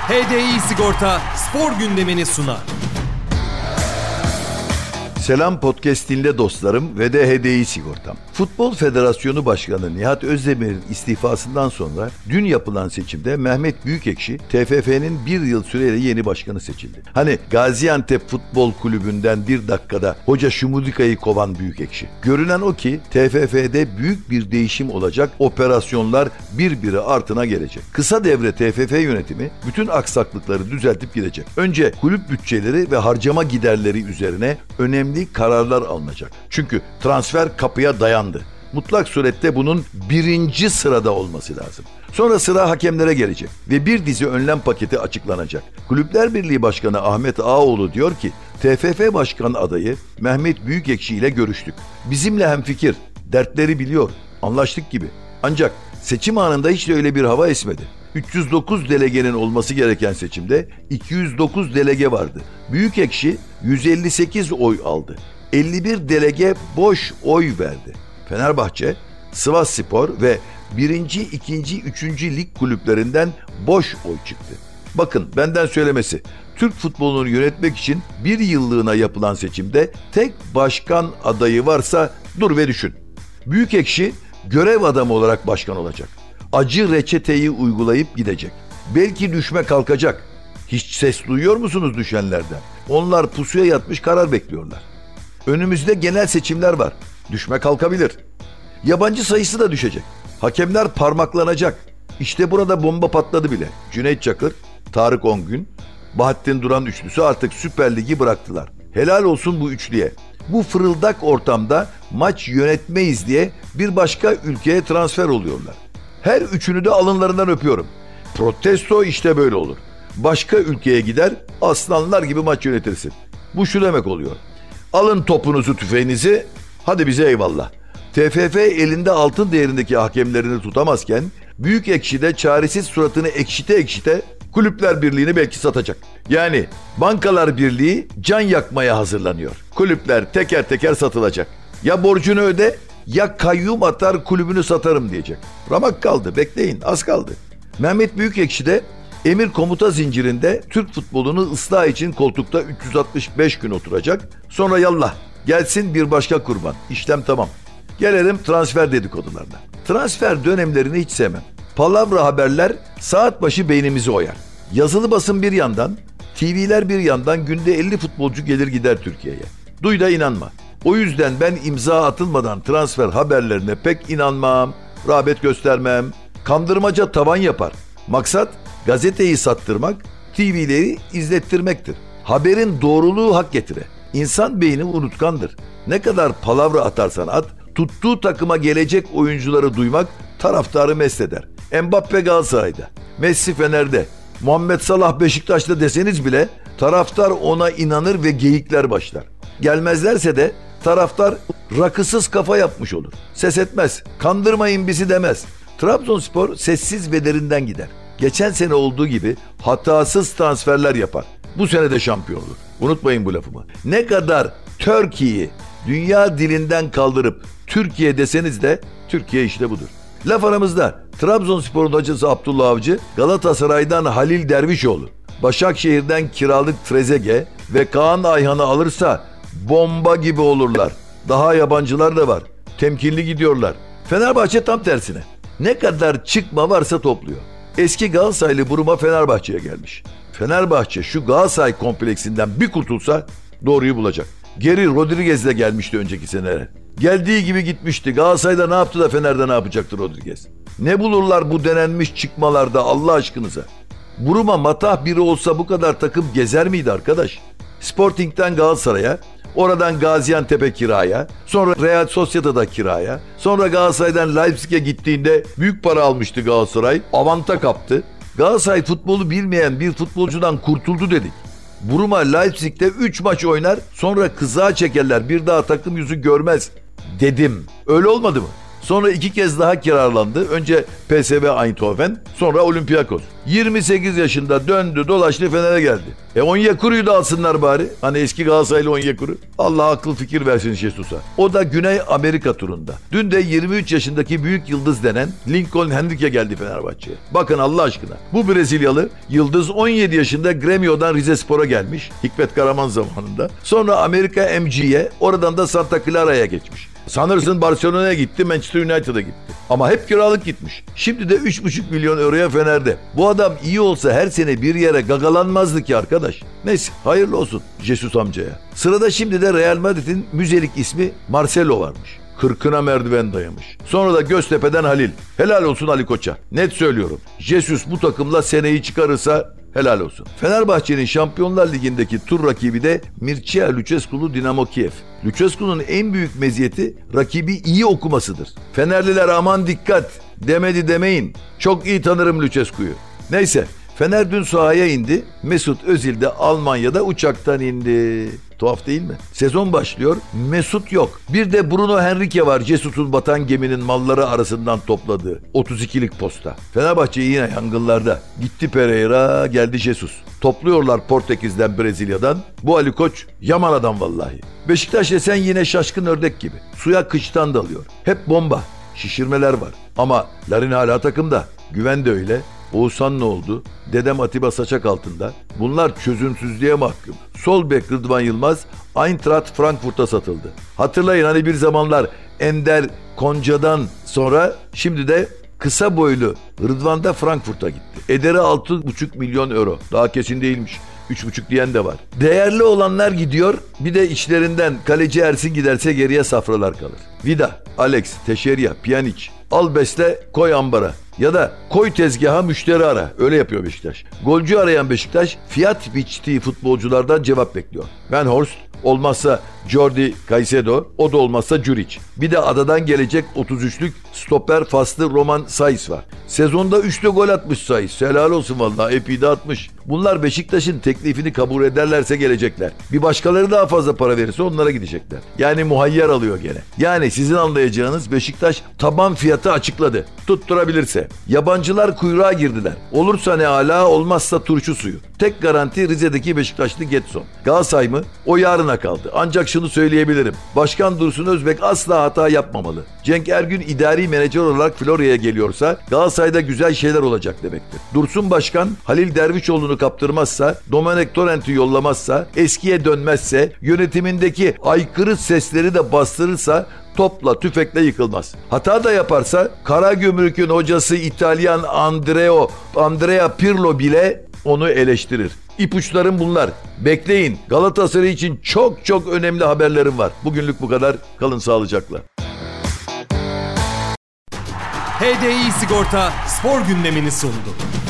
HDI Sigorta spor gündemini sunar. Selam podcast dinle dostlarım ve de HDI Sigortam. Futbol Federasyonu Başkanı Nihat Özdemir'in istifasından sonra dün yapılan seçimde Mehmet Büyükekşi TFF'nin bir yıl süreyle yeni başkanı seçildi. Hani Gaziantep Futbol Kulübü'nden bir dakikada Hoca Şumudika'yı kovan Büyükekşi. Görünen o ki TFF'de büyük bir değişim olacak, operasyonlar birbiri ardına gelecek. Kısa devre TFF yönetimi bütün aksaklıkları düzeltip gidecek. Önce kulüp bütçeleri ve harcama giderleri üzerine önemli kararlar alınacak. Çünkü transfer kapıya dayandı. Mutlak surette bunun birinci sırada olması lazım. Sonra sıra hakemlere gelecek ve bir dizi önlem paketi açıklanacak. Kulüpler Birliği Başkanı Ahmet Ağaoğlu diyor ki, TFF Başkan adayı Mehmet Büyükekşi ile görüştük. Bizimle hemfikir, dertleri biliyor, anlaştık gibi. Ancak seçim anında hiç de öyle bir hava esmedi. 309 delegenin olması gereken seçimde 209 delege vardı. Büyükekşi 158 oy aldı. 51 delege boş oy verdi. Fenerbahçe, Sivasspor ve 1. 2. 3. lig kulüplerinden boş oy çıktı. Bakın benden söylemesi, Türk futbolunu yönetmek için bir yıllığına yapılan seçimde tek başkan adayı varsa dur ve düşün. Büyükekşi görev adamı olarak başkan olacak. Acı reçeteyi uygulayıp gidecek. Belki düşme kalkacak. Hiç ses duyuyor musunuz düşenlerden? Onlar pusuya yatmış karar bekliyorlar. Önümüzde genel seçimler var. Düşme kalkabilir. Yabancı sayısı da düşecek. Hakemler parmaklanacak. İşte burada bomba patladı bile. Cüneyt Çakır, Tarık Ongün, Bahattin Duran üçlüsü artık Süper Lig'i bıraktılar. Helal olsun bu üçlüye. Bu fırıldak ortamda maç yönetmeyiz diye bir başka ülkeye transfer oluyorlar. Her üçünü de alınlarından öpüyorum. Protesto işte böyle olur. Başka ülkeye gider, aslanlar gibi maç yönetirsin. Bu şu demek oluyor. Alın topunuzu, tüfeğinizi, hadi bize eyvallah. TFF elinde altın değerindeki hakemlerini tutamazken, Büyükekşi de çaresiz suratını ekşite ekşite Kulüpler Birliği'ni belki satacak. Yani Bankalar Birliği can yakmaya hazırlanıyor. Kulüpler teker teker satılacak. Ya borcunu öde, ya kayyum atar kulübünü satarım diyecek. Ramak kaldı, bekleyin, az kaldı. Mehmet Büyükekşi de emir komuta zincirinde Türk futbolunu ıslah için koltukta 365 gün oturacak. Sonra yallah gelsin bir başka kurban. İşlem tamam. Gelelim transfer dedikodularına. Transfer dönemlerini hiç sevmem. Palavra haberler saat başı beynimizi oyar. Yazılı basın bir yandan, TV'ler bir yandan günde 50 futbolcu gelir gider Türkiye'ye. Duy da inanma. O yüzden ben imza atılmadan transfer haberlerine pek inanmam, rağbet göstermem. Kandırmaca tavan yapar. Maksat gazeteyi sattırmak, TV'leri izlettirmektir. Haberin doğruluğu hak getire. İnsan beyni unutkandır. Ne kadar palavra atarsan at, tuttuğu takıma gelecek oyuncuları duymak taraftarı mest eder. Mbappe Galatasaray'da, Messi Fener'de, Muhammed Salah Beşiktaş'ta deseniz bile taraftar ona inanır ve geyikler başlar. Gelmezlerse de taraftar rakısız kafa yapmış olur. Ses etmez, kandırmayın bizi demez. Trabzonspor sessiz ve derinden gider. Geçen sene olduğu gibi hatasız transferler yapar. Bu sene de şampiyon olur. Unutmayın bu lafımı. Ne kadar Türkiye'yi dünya dilinden kaldırıp Türkiye deseniz de Türkiye işte budur. Laf aramızda Trabzonspor'un hocası Abdullah Avcı, Galatasaray'dan Halil Dervişoğlu, Başakşehir'den kiralık Trezeguet ve Kaan Ayhan'ı alırsa bomba gibi olurlar. Daha yabancılar da var. Temkinli gidiyorlar. Fenerbahçe tam tersine. Ne kadar çıkma varsa topluyor. Eski Galatasaraylı Buruma Fenerbahçe'ye gelmiş. Fenerbahçe şu Galatasaray kompleksinden bir kurtulsa doğruyu bulacak. Geri Rodriguez de gelmişti önceki senelere. Geldiği gibi gitmişti. Galatasaray'da ne yaptı da Fener'de ne yapacaktı Rodriguez? Ne bulurlar bu denenmiş çıkmalarda Allah aşkınıza? Buruma matah biri olsa bu kadar takım gezer miydi arkadaş? Sporting'den Galatasaray'a, oradan Gaziantep'e kiraya, sonra Real Sociedad'a kiraya, sonra Galatasaray'dan Leipzig'e gittiğinde büyük para almıştı Galatasaray, avanta kaptı. Galatasaray futbolu bilmeyen bir futbolcudan kurtuldu dedik. Buruma Leipzig'te 3 maç oynar, sonra kızağa çekerler, bir daha takım yüzü görmez dedim. Öyle olmadı mı? Sonra 2 kez daha kiralandı. Önce PSV Eindhoven, sonra Olympiakos. 28 yaşında döndü dolaştı Fener'e geldi. Onyekuru'yu da alsınlar bari. Hani eski Galatasaraylı Onyekuru. Allah akıl fikir versin Jesus'a. O da Güney Amerika turunda. Dün de 23 yaşındaki büyük yıldız denen Lincoln Henrique geldi Fenerbahçe'ye. Bakın Allah aşkına. Bu Brezilyalı yıldız 17 yaşında Grêmio'dan Rizespor'a gelmiş. Hikmet Karaman zamanında. Sonra Amerika MG'ye, oradan da Santa Clara'ya geçmiş. Sanırsın Barcelona'ya gitti, Manchester United'a gitti. Ama hep kiralık gitmiş. Şimdi de 3,5 milyon euroya Fener'de. Bu adam iyi olsa her sene bir yere gagalanmazdı ki arkadaş. Neyse hayırlı olsun Jesus amcaya. Sırada şimdi de Real Madrid'in müzelik ismi Marcelo varmış. 40'ına merdiven dayamış. Sonra da Göztepe'den Halil. Helal olsun Ali Koç'a. Net söylüyorum. Jesus bu takımla seneyi çıkarırsa helal olsun. Fenerbahçe'nin Şampiyonlar Ligi'ndeki tur rakibi de Mircea Lucescu'lu Dinamo Kiev. Lucescu'nun en büyük meziyeti rakibi iyi okumasıdır. Fenerliler aman dikkat demedi demeyin. Çok iyi tanırım Lucescu'yu. Neyse Fener dün sahaya indi. Mesut Özil de Almanya'da uçaktan indi. Tuhaf değil mi? Sezon başlıyor. Mesut yok. Bir de Bruno Henrique var. Jesus'un batan geminin malları arasından topladığı 32'lik posta. Fenerbahçe yine yangınlarda. Gitti Pereira, geldi Jesus. Topluyorlar Portekiz'den, Brezilya'dan. Bu Ali Koç yaman adam vallahi. Beşiktaş desen yine şaşkın ördek gibi. Suya kıçtan dalıyor. Hep bomba. Şişirmeler var. Ama Larin hala takımda. Güven de öyle. Oğuzhan ne oldu? Dedem Atiba Saçak altında. Bunlar çözümsüzlüğe mahkum. Sol bek Rıdvan Yılmaz Eintracht Frankfurt'a satıldı. Hatırlayın hani bir zamanlar Ender Konca'dan sonra şimdi de kısa boylu Rıdvan da Frankfurt'a gitti. Ederi 6,5 milyon euro. Daha kesin değilmiş. 3,5 diyen de var. Değerli olanlar gidiyor. Bir de içlerinden kaleci Ersin giderse geriye safralar kalır. Vida, Alex, Teşeria, Pjanic. Al besle koy ambara. Ya da koy tezgaha müşteri ara. Öyle yapıyor Beşiktaş. Golcü arayan Beşiktaş fiyat biçtiği futbolculardan cevap bekliyor. Van Horst, olmazsa Jordi Caicedo, o da olmazsa Djuric. Bir de adadan gelecek 33'lük stoper faslı Roman Saiz var. Sezonda 3'te gol atmış Saiz. Helal olsun vallahi, epey de atmış. Bunlar Beşiktaş'ın teklifini kabul ederlerse gelecekler. Bir başkaları daha fazla para verirse onlara gidecekler. Yani muhayyer alıyor gene. Yani sizin anlayacağınız Beşiktaş taban fiyatı açıkladı. Tutturabilirse. Yabancılar kuyruğa girdiler. Olursa ne ala, olmazsa turşu suyu. Tek garanti Rize'deki Beşiktaşlı Getson. Galatasaray mı? O yarına kaldı. Ancak şunu söyleyebilirim. Başkan Dursun Özbek asla hata yapmamalı. Cenk Ergün idari menajer olarak Florya'ya geliyorsa Galatasaray'da güzel şeyler olacak demektir. Dursun Başkan Halil Dervişoğlu'nu kaptırmazsa, Domenech Torrent'i yollamazsa, eskiye dönmezse, yönetimindeki aykırı sesleri de bastırırsa topla tüfekle yıkılmaz. Hata da yaparsa Karagümrük'ün hocası İtalyan Andrea Pirlo bile onu eleştirir. İpuçlarım bunlar. Bekleyin. Galatasaray için çok çok önemli haberlerim var. Bugünlük bu kadar. Kalın sağlıcakla. HDI Sigorta spor gündemini sundu.